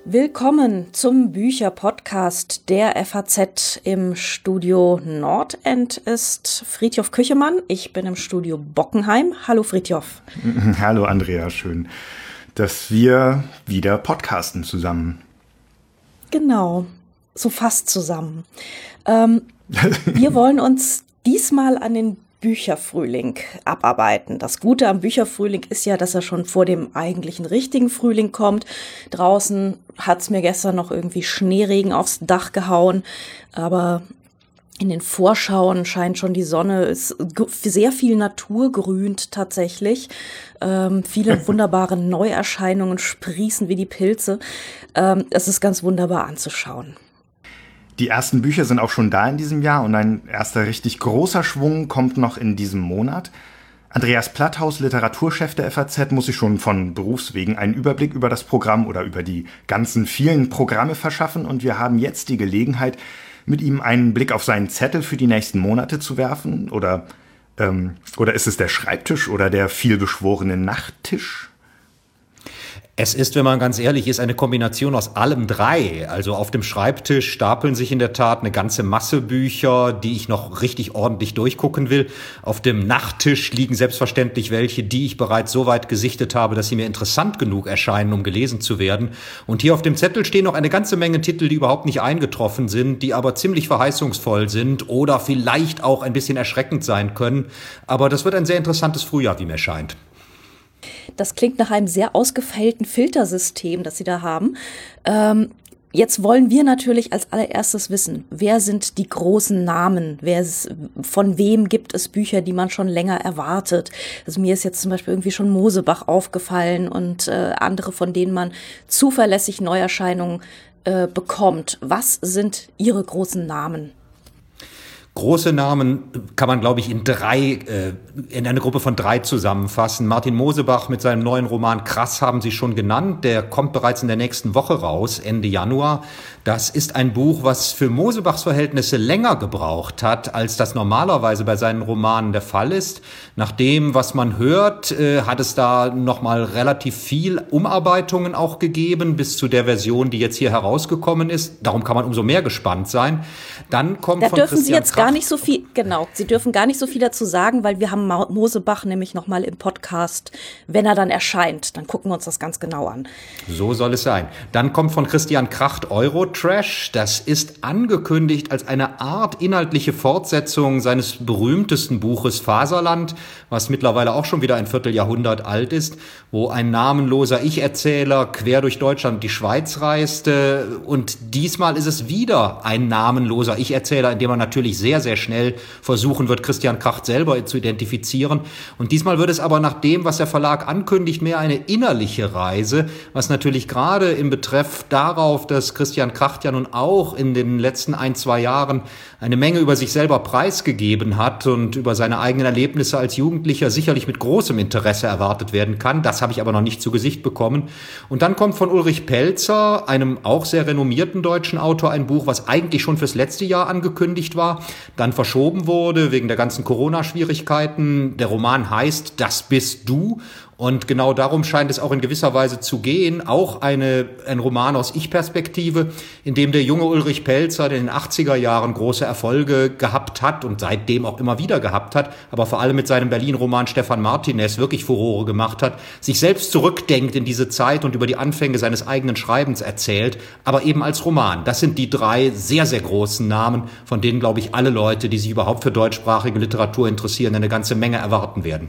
Willkommen zum Bücher-Podcast der FAZ. Im Studio Nordend ist Fridtjof Küchemann. Ich bin im Studio Bockenheim. Hallo Fridtjof. Hallo Andrea, schön, dass wir wieder podcasten zusammen. Genau, so fast zusammen. Wir wollen uns diesmal an den Bücherfrühling abarbeiten. Das Gute am Bücherfrühling ist ja, dass er schon vor dem eigentlichen richtigen Frühling kommt. Draußen hat's mir gestern noch irgendwie Schneeregen aufs Dach gehauen, aber in den Vorschauen scheint schon die Sonne, ist sehr viel Natur grünt tatsächlich. Viele wunderbare Neuerscheinungen sprießen wie die Pilze. Es ist ganz wunderbar anzuschauen. Die ersten Bücher sind auch schon da in diesem Jahr und ein erster richtig großer Schwung kommt noch in diesem Monat. Andreas Platthaus, Literaturchef der FAZ, muss sich schon von Berufswegen einen Überblick über das Programm oder über die ganzen vielen Programme verschaffen und wir haben jetzt die Gelegenheit, mit ihm einen Blick auf seinen Zettel für die nächsten Monate zu werfen. Oder ist es der Schreibtisch oder der vielbeschworene Nachttisch? Es ist, wenn man ganz ehrlich ist, eine Kombination aus allem drei. Also auf dem Schreibtisch stapeln sich in der Tat eine ganze Masse Bücher, die ich noch richtig ordentlich durchgucken will. Auf dem Nachttisch liegen selbstverständlich welche, die ich bereits so weit gesichtet habe, dass sie mir interessant genug erscheinen, um gelesen zu werden. Und hier auf dem Zettel stehen noch eine ganze Menge Titel, die überhaupt nicht eingetroffen sind, die aber ziemlich verheißungsvoll sind oder vielleicht auch ein bisschen erschreckend sein können. Aber das wird ein sehr interessantes Frühjahr, wie mir scheint. Das klingt nach einem sehr ausgefeilten Filtersystem, das Sie da haben. Jetzt wollen wir natürlich als allererstes wissen, wer sind die großen Namen? Von wem gibt es Bücher, die man schon länger erwartet? Also mir ist jetzt zum Beispiel irgendwie schon Mosebach aufgefallen und andere, von denen man zuverlässig Neuerscheinungen bekommt. Was sind Ihre großen Namen? Große Namen kann man, glaube ich, in eine Gruppe von 3 zusammenfassen. Martin Mosebach mit seinem neuen Roman Krass haben Sie schon genannt. Der kommt bereits in der nächsten Woche raus, Ende Januar. Das ist ein Buch, was für Mosebachs Verhältnisse länger gebraucht hat, als das normalerweise bei seinen Romanen der Fall ist. Nach dem, was man hört, hat es da nochmal relativ viel Umarbeitungen auch gegeben, bis zu der Version, die jetzt hier herausgekommen ist. Darum kann man umso mehr gespannt sein. Dann kommt da von dürfen Christian Sie jetzt Kracht gar nicht so viel, genau, Sie dürfen gar nicht so viel dazu sagen, weil wir haben Mosebach nämlich nochmal im Podcast, wenn er dann erscheint, dann gucken wir uns das ganz genau an. So soll es sein. Dann kommt von Christian Kracht Eurotrash. Das ist angekündigt als eine Art inhaltliche Fortsetzung seines berühmtesten Buches Faserland, was mittlerweile auch schon wieder ein Vierteljahrhundert alt ist, wo ein namenloser Ich-Erzähler quer durch Deutschland und die Schweiz reiste. Und diesmal ist es wieder ein namenloser Ich-Erzähler, in dem man natürlich sehr, sehr schnell versuchen wird, Christian Kracht selber zu identifizieren. Und diesmal wird es aber nach dem, was der Verlag ankündigt, mehr eine innerliche Reise, was natürlich gerade im Betreff darauf, dass Christian Kracht ja nun auch in den letzten 1-2 Jahren eine Menge über sich selber preisgegeben hat und über seine eigenen Erlebnisse als Jugendlicher sicherlich mit großem Interesse erwartet werden kann. Das habe ich aber noch nicht zu Gesicht bekommen. Und dann kommt von Ulrich Pelzer, einem auch sehr renommierten deutschen Autor, ein Buch, was eigentlich schon fürs letzte Jahr angekündigt war, dann verschoben wurde wegen der ganzen Corona-Schwierigkeiten. Der Roman heißt Das bist du. Und genau darum scheint es auch in gewisser Weise zu gehen. Auch ein Roman aus Ich-Perspektive, in dem der junge Ulrich Pelzer, der in den 80er Jahren große Erfolge gehabt hat und seitdem auch immer wieder gehabt hat, aber vor allem mit seinem Berlin-Roman Stefan Martinez wirklich Furore gemacht hat, sich selbst zurückdenkt in diese Zeit und über die Anfänge seines eigenen Schreibens erzählt, aber eben als Roman. Das sind die 3 sehr, sehr großen Namen, von denen, glaube ich, alle Leute, die sich überhaupt für deutschsprachige Literatur interessieren, eine ganze Menge erwarten werden.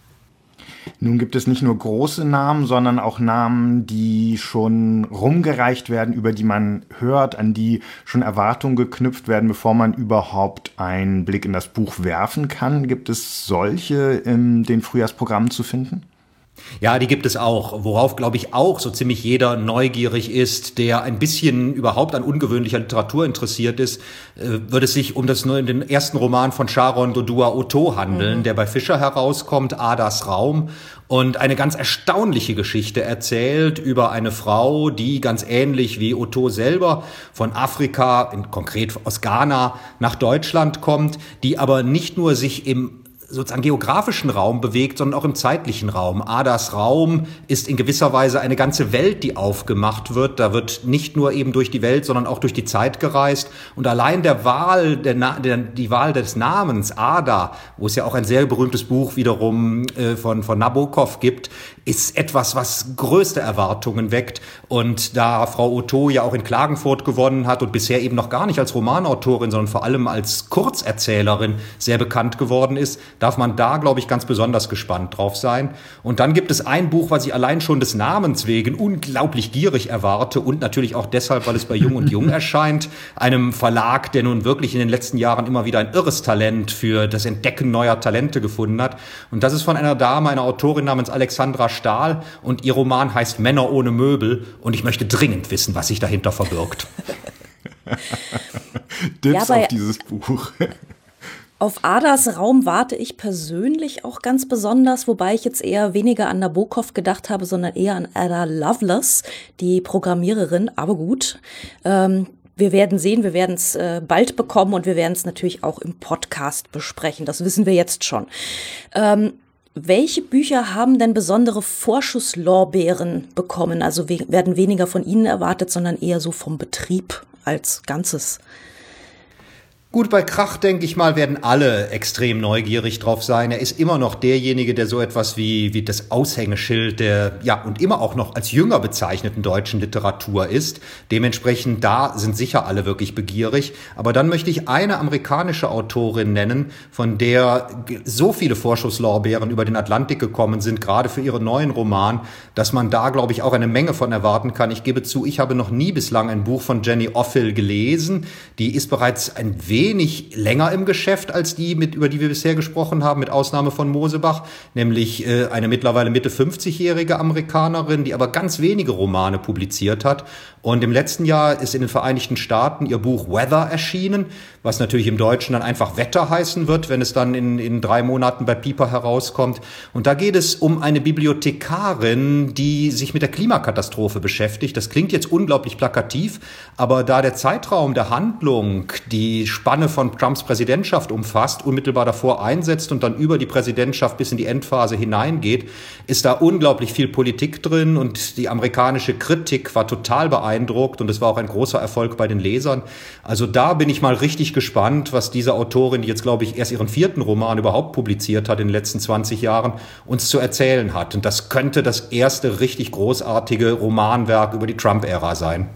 Nun gibt es nicht nur große Namen, sondern auch Namen, die schon rumgereicht werden, über die man hört, an die schon Erwartungen geknüpft werden, bevor man überhaupt einen Blick in das Buch werfen kann. Gibt es solche in den Frühjahrsprogrammen zu finden? Ja, die gibt es auch, worauf, glaube ich, auch so ziemlich jeder neugierig ist, der ein bisschen überhaupt an ungewöhnlicher Literatur interessiert ist, wird es sich um den ersten Roman von Sharon Dodua Otto handeln, der bei Fischer herauskommt, Adas Raum, und eine ganz erstaunliche Geschichte erzählt über eine Frau, die ganz ähnlich wie Otto selber von Afrika, konkret aus Ghana, nach Deutschland kommt, die aber nicht nur sich im sozusagen geografischen Raum bewegt, sondern auch im zeitlichen Raum. Adas Raum ist in gewisser Weise eine ganze Welt, die aufgemacht wird. Da wird nicht nur eben durch die Welt, sondern auch durch die Zeit gereist. Und allein die Wahl des Namens Ada, wo es ja auch ein sehr berühmtes Buch wiederum von Nabokov gibt, ist etwas, was größte Erwartungen weckt. Und da Frau Otto ja auch in Klagenfurt gewonnen hat und bisher eben noch gar nicht als Romanautorin, sondern vor allem als Kurzerzählerin sehr bekannt geworden ist, darf man da, glaube ich, ganz besonders gespannt drauf sein. Und dann gibt es ein Buch, was ich allein schon des Namens wegen unglaublich gierig erwarte und natürlich auch deshalb, weil es bei Jung und Jung erscheint, einem Verlag, der nun wirklich in den letzten Jahren immer wieder ein irres Talent für das Entdecken neuer Talente gefunden hat. Und das ist von einer Dame, einer Autorin namens Alexandra Stahl, und ihr Roman heißt Männer ohne Möbel, und ich möchte dringend wissen, was sich dahinter verbirgt. Dips auf dieses Buch. Auf Adas Raum warte ich persönlich auch ganz besonders, wobei ich jetzt eher weniger an Nabokov gedacht habe, sondern eher an Ada Lovelace, die Programmiererin. Aber gut, wir werden sehen, wir werden es bald bekommen, und wir werden es natürlich auch im Podcast besprechen. Das wissen wir jetzt schon. Welche Bücher haben denn besondere Vorschusslorbeeren bekommen? Also werden weniger von Ihnen erwartet, sondern eher so vom Betrieb als Ganzes. Gut, bei Krach, denke ich mal, werden alle extrem neugierig drauf sein. Er ist immer noch derjenige, der so etwas wie das Aushängeschild der, ja, und immer auch noch als Jünger bezeichneten deutschen Literatur ist. Dementsprechend, da sind sicher alle wirklich begierig. Aber dann möchte ich eine amerikanische Autorin nennen, von der so viele Vorschusslorbeeren über den Atlantik gekommen sind, gerade für ihren neuen Roman, dass man da, glaube ich, auch eine Menge von erwarten kann. Ich gebe zu, ich habe noch nie bislang ein Buch von Jenny Offill gelesen. Die ist bereits ein wenig länger im Geschäft als die, über die wir bisher gesprochen haben, mit Ausnahme von Mosebach, nämlich eine mittlerweile Mitte 50-jährige Amerikanerin, die aber ganz wenige Romane publiziert hat. Und im letzten Jahr ist in den Vereinigten Staaten ihr Buch Weather erschienen, was natürlich im Deutschen dann einfach Wetter heißen wird, wenn es dann in 3 Monaten bei Piper herauskommt. Und da geht es um eine Bibliothekarin, die sich mit der Klimakatastrophe beschäftigt. Das klingt jetzt unglaublich plakativ, aber da der Zeitraum der Handlung die Spanne von Trumps Präsidentschaft umfasst, unmittelbar davor einsetzt und dann über die Präsidentschaft bis in die Endphase hineingeht, ist da unglaublich viel Politik drin, und die amerikanische Kritik war total beeindruckt, und es war auch ein großer Erfolg bei den Lesern. Also da bin ich mal richtig gespannt, was diese Autorin, die jetzt, glaube ich, erst ihren 4. Roman überhaupt publiziert hat in den letzten 20 Jahren, uns zu erzählen hat. Und das könnte das erste richtig großartige Romanwerk über die Trump-Ära sein.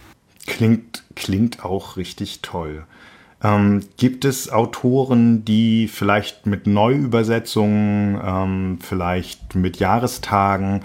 Klingt auch richtig toll. Gibt es Autoren, die vielleicht mit Neuübersetzungen, vielleicht mit Jahrestagen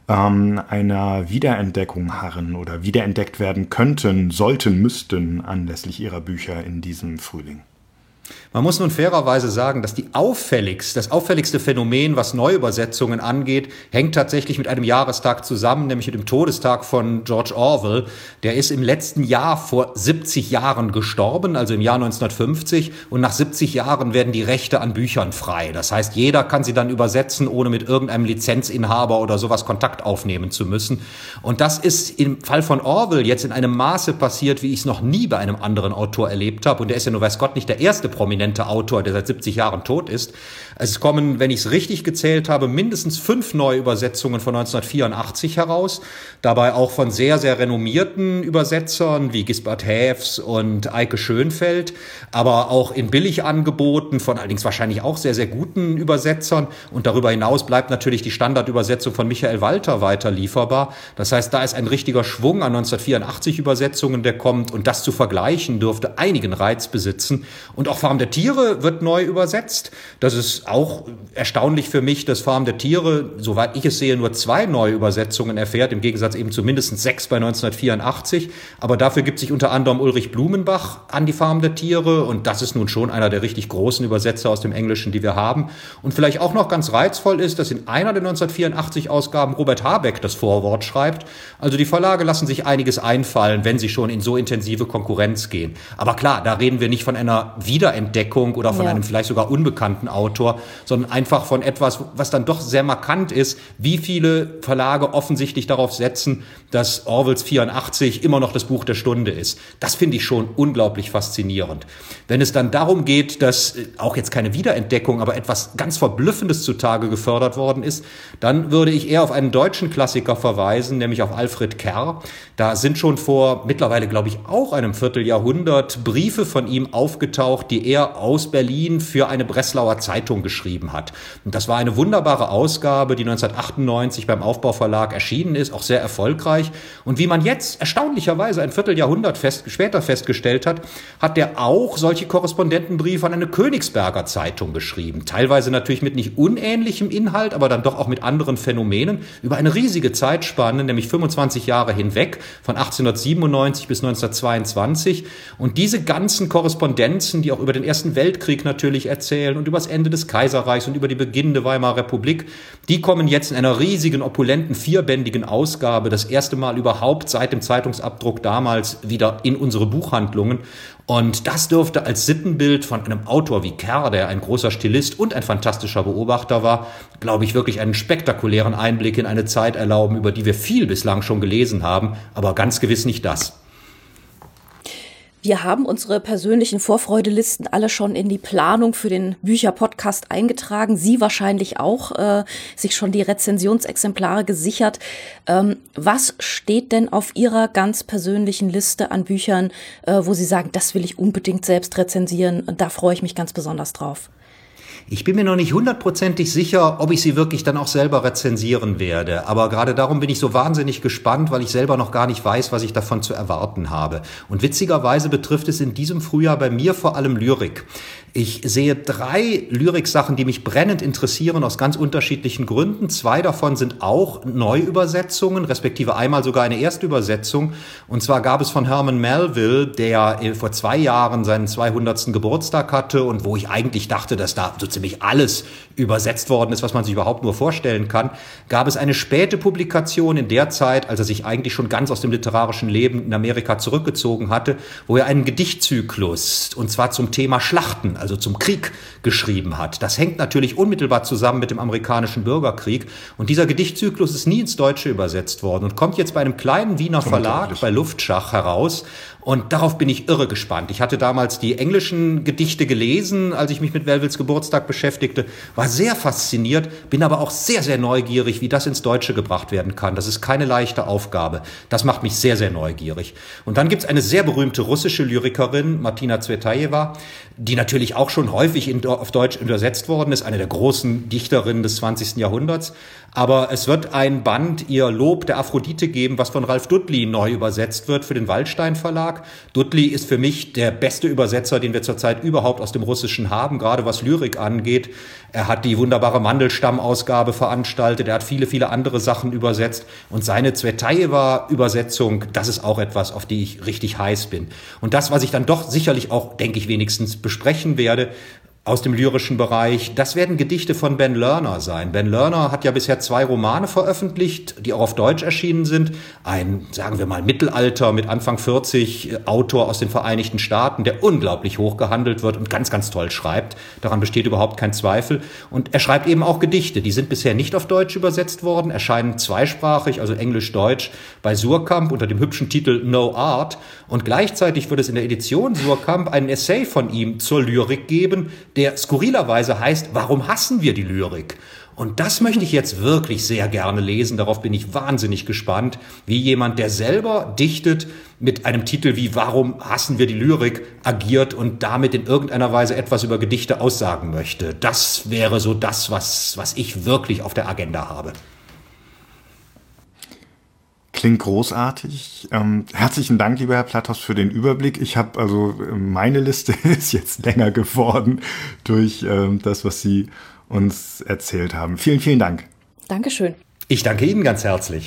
einer Wiederentdeckung harren oder wiederentdeckt werden könnten, sollten, müssten anlässlich ihrer Bücher in diesem Frühling? Man muss nun fairerweise sagen, dass das auffälligste Phänomen, was Neuübersetzungen angeht, hängt tatsächlich mit einem Jahrestag zusammen, nämlich mit dem Todestag von George Orwell. Der ist im letzten Jahr vor 70 Jahren gestorben, also im Jahr 1950. Und nach 70 Jahren werden die Rechte an Büchern frei. Das heißt, jeder kann sie dann übersetzen, ohne mit irgendeinem Lizenzinhaber oder sowas Kontakt aufnehmen zu müssen. Und das ist im Fall von Orwell jetzt in einem Maße passiert, wie ich es noch nie bei einem anderen Autor erlebt habe. Und der ist ja nur, weiß Gott, nicht der erste prominente Autor, der seit 70 Jahren tot ist. Es kommen, wenn ich es richtig gezählt habe, mindestens 5 Neuübersetzungen von 1984 heraus. Dabei auch von sehr, sehr renommierten Übersetzern wie Gisbert Haefs und Eike Schönfeld, aber auch in Billigangeboten von allerdings wahrscheinlich auch sehr, sehr guten Übersetzern. Und darüber hinaus bleibt natürlich die Standardübersetzung von Michael Walter weiter lieferbar. Das heißt, da ist ein richtiger Schwung an 1984 Übersetzungen, der kommt. Und das zu vergleichen dürfte einigen Reiz besitzen. Und auch Farm der Tiere wird neu übersetzt. Das ist auch erstaunlich für mich, dass Farm der Tiere, soweit ich es sehe, nur 2 Neuübersetzungen erfährt, im Gegensatz eben zu mindestens 6 bei 1984. Aber dafür gibt sich unter anderem Ulrich Blumenbach an die Farm der Tiere, und das ist nun schon einer der richtig großen Übersetzer aus dem Englischen, die wir haben. Und vielleicht auch noch ganz reizvoll ist, dass in einer der 1984-Ausgaben Robert Habeck das Vorwort schreibt. Also die Verlage lassen sich einiges einfallen, wenn sie schon in so intensive Konkurrenz gehen. Aber klar, da reden wir nicht von einer Wiederentdeckung Wiederentdeckung oder von einem vielleicht sogar unbekannten Autor, sondern einfach von etwas, was dann doch sehr markant ist, wie viele Verlage offensichtlich darauf setzen, dass Orwells 84 immer noch das Buch der Stunde ist. Das finde ich schon unglaublich faszinierend. Wenn es dann darum geht, dass auch jetzt keine Wiederentdeckung, aber etwas ganz Verblüffendes zutage gefördert worden ist, dann würde ich eher auf einen deutschen Klassiker verweisen, nämlich auf Alfred Kerr. Da sind schon vor mittlerweile, glaube ich, auch einem Vierteljahrhundert Briefe von ihm aufgetaucht, die er aus Berlin für eine Breslauer Zeitung geschrieben hat. Und das war eine wunderbare Ausgabe, die 1998 beim Aufbauverlag erschienen ist, auch sehr erfolgreich. Und wie man jetzt erstaunlicherweise ein Vierteljahrhundert später festgestellt hat, hat er auch solche Korrespondentenbriefe an eine Königsberger Zeitung geschrieben. Teilweise natürlich mit nicht unähnlichem Inhalt, aber dann doch auch mit anderen Phänomenen über eine riesige Zeitspanne, nämlich 25 Jahre hinweg, von 1897 bis 1922. Und diese ganzen Korrespondenzen, die auch über den Ersten Weltkrieg natürlich erzählen und über das Ende des Kaiserreichs und über die beginnende Weimarer Republik, die kommen jetzt in einer riesigen, opulenten, vierbändigen Ausgabe, das erste Mal überhaupt seit dem Zeitungsabdruck damals wieder in unsere Buchhandlungen. Und das dürfte als Sittenbild von einem Autor wie Kerr, der ein großer Stilist und ein fantastischer Beobachter war, glaube ich, wirklich einen spektakulären Einblick in eine Zeit erlauben, über die wir viel bislang schon gelesen haben, aber ganz gewiss nicht das. Wir haben unsere persönlichen Vorfreudelisten alle schon in die Planung für den Bücherpodcast eingetragen. Sie wahrscheinlich auch, sich schon die Rezensionsexemplare gesichert. Was steht denn auf Ihrer ganz persönlichen Liste an Büchern, wo Sie sagen, das will ich unbedingt selbst rezensieren? Da freue ich mich ganz besonders drauf. Ich bin mir noch nicht hundertprozentig sicher, ob ich sie wirklich dann auch selber rezensieren werde. Aber gerade darum bin ich so wahnsinnig gespannt, weil ich selber noch gar nicht weiß, was ich davon zu erwarten habe. Und witzigerweise betrifft es in diesem Frühjahr bei mir vor allem Lyrik. Ich sehe 3 Lyriksachen, die mich brennend interessieren, aus ganz unterschiedlichen Gründen. 2 davon sind auch Neuübersetzungen, respektive einmal sogar eine Erstübersetzung. Und zwar gab es von Herman Melville, der vor 2 Jahren seinen 200. Geburtstag hatte und wo ich eigentlich dachte, dass da so ziemlich alles übersetzt worden ist, was man sich überhaupt nur vorstellen kann, gab es eine späte Publikation in der Zeit, als er sich eigentlich schon ganz aus dem literarischen Leben in Amerika zurückgezogen hatte, wo er einen Gedichtzyklus, und zwar zum Thema Schlachten, also zum Krieg, geschrieben hat. Das hängt natürlich unmittelbar zusammen mit dem amerikanischen Bürgerkrieg. Und dieser Gedichtzyklus ist nie ins Deutsche übersetzt worden und kommt jetzt bei einem kleinen Wiener Verlag, bei Luftschach, heraus. Und darauf bin ich irre gespannt. Ich hatte damals die englischen Gedichte gelesen, als ich mich mit Melvilles Geburtstag beschäftigte, war sehr fasziniert, bin aber auch sehr, sehr neugierig, wie das ins Deutsche gebracht werden kann. Das ist keine leichte Aufgabe. Das macht mich sehr, sehr neugierig. Und dann gibt's eine sehr berühmte russische Lyrikerin, Martina Tsvetajewa, die natürlich auch schon häufig auf Deutsch übersetzt worden ist, eine der großen Dichterinnen des 20. Jahrhunderts. Aber es wird ein Band, ihr Lob der Aphrodite geben, was von Ralf Dudley neu übersetzt wird für den Waldstein Verlag. Dudley ist für mich der beste Übersetzer, den wir zurzeit überhaupt aus dem Russischen haben, gerade was Lyrik angeht. Er hat die wunderbare Mandelstammausgabe veranstaltet, er hat viele, viele andere Sachen übersetzt. Und seine Tsvetajewa-Übersetzung, das ist auch etwas, auf die ich richtig heiß bin. Und das, was ich dann doch sicherlich auch, denke ich, wenigstens besprechen werde, aus dem lyrischen Bereich, das werden Gedichte von Ben Lerner sein. Ben Lerner hat ja bisher 2 Romane veröffentlicht, die auch auf Deutsch erschienen sind. Ein, sagen wir mal, Mittelalter mit Anfang 40 Autor aus den Vereinigten Staaten, der unglaublich hoch gehandelt wird und ganz, ganz toll schreibt. Daran besteht überhaupt kein Zweifel. Und er schreibt eben auch Gedichte. Die sind bisher nicht auf Deutsch übersetzt worden, erscheinen zweisprachig, also Englisch-Deutsch, bei Suhrkamp unter dem hübschen Titel No Art. Und gleichzeitig wird es in der Edition Suhrkamp einen Essay von ihm zur Lyrik geben, der skurrilerweise heißt, warum hassen wir die Lyrik? Und das möchte ich jetzt wirklich sehr gerne lesen. Darauf bin ich wahnsinnig gespannt, wie jemand, der selber dichtet, mit einem Titel wie Warum hassen wir die Lyrik agiert und damit in irgendeiner Weise etwas über Gedichte aussagen möchte. Das wäre so das, was ich wirklich auf der Agenda habe. Klingt großartig. Herzlichen Dank, lieber Herr Platthaus, für den Überblick. Meine Liste ist jetzt länger geworden durch das, was Sie uns erzählt haben. Vielen, vielen Dank. Dankeschön. Ich danke Ihnen ganz herzlich.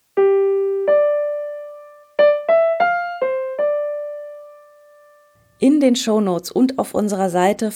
In den Shownotes und auf unserer Seite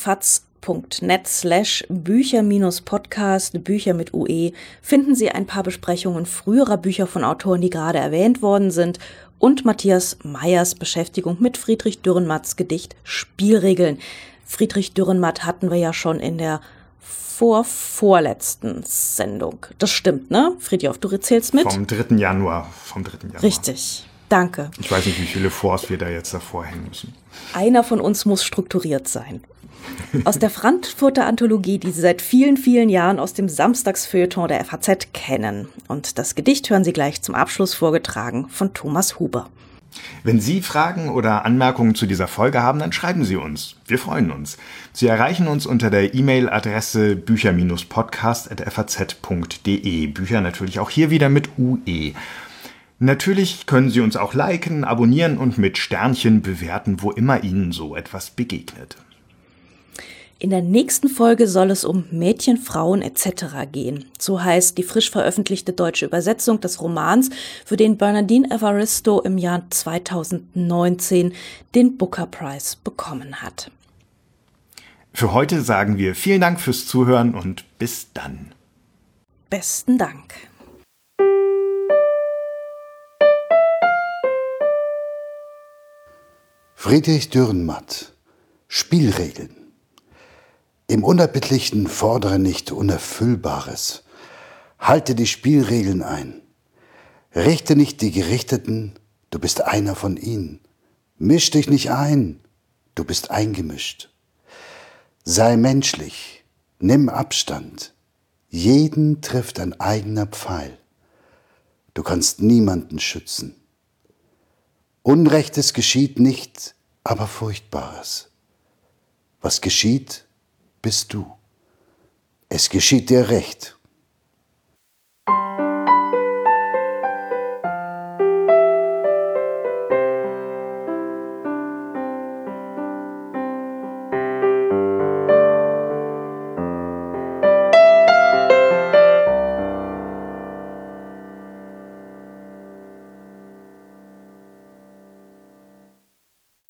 faz.net/Bücher-Podcast, Bücher mit UE, finden Sie ein paar Besprechungen früherer Bücher von Autoren, die gerade erwähnt worden sind, und Matthias Meyers Beschäftigung mit Friedrich Dürrenmatts Gedicht Spielregeln. Friedrich Dürrenmatt hatten wir ja schon in der vorletzten Sendung. Das stimmt, ne? Friedhof, du erzählst mit? Vom 3. Januar. Richtig, danke. Ich weiß nicht, wie viele Vors wir da jetzt davor hängen müssen. Einer von uns muss strukturiert sein. Aus der Frankfurter Anthologie, die Sie seit vielen, vielen Jahren aus dem Samstagsfeuilleton der FAZ kennen. Und das Gedicht hören Sie gleich zum Abschluss vorgetragen von Thomas Huber. Wenn Sie Fragen oder Anmerkungen zu dieser Folge haben, dann schreiben Sie uns. Wir freuen uns. Sie erreichen uns unter der E-Mail-Adresse bücher-podcast@faz.de. Bücher natürlich auch hier wieder mit UE. Natürlich können Sie uns auch liken, abonnieren und mit Sternchen bewerten, wo immer Ihnen so etwas begegnet. In der nächsten Folge soll es um Mädchen, Frauen etc. gehen. So heißt die frisch veröffentlichte deutsche Übersetzung des Romans, für den Bernardine Evaristo im Jahr 2019 den Booker Prize bekommen hat. Für heute sagen wir vielen Dank fürs Zuhören und bis dann. Besten Dank. Friedrich Dürrenmatt. Spielregeln. Im Unerbittlichen fordere nicht Unerfüllbares. Halte die Spielregeln ein. Richte nicht die Gerichteten, du bist einer von ihnen. Misch dich nicht ein, du bist eingemischt. Sei menschlich, nimm Abstand. Jeden trifft ein eigener Pfeil. Du kannst niemanden schützen. Unrechtes geschieht nicht, aber Furchtbares. Was geschieht, bist du. Es geschieht dir recht